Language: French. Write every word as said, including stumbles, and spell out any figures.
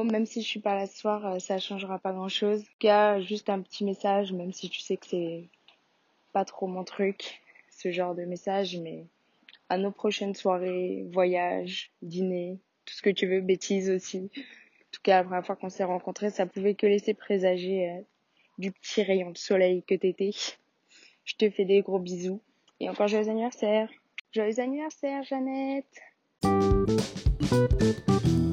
même si je suis pas là ce soir, euh, ça changera pas grand-chose. En tout cas, juste un petit message, même si tu sais que c'est pas trop mon truc, ce genre de message, mais à nos prochaines soirées, voyages, dîners, tout ce que tu veux, bêtises aussi. En tout cas, la première fois qu'on s'est rencontrés, ça pouvait que laisser présager euh, du petit rayon de soleil que t'étais. Je te fais des gros bisous. Et encore joyeux anniversaire. Joyeux anniversaire, Jeannette.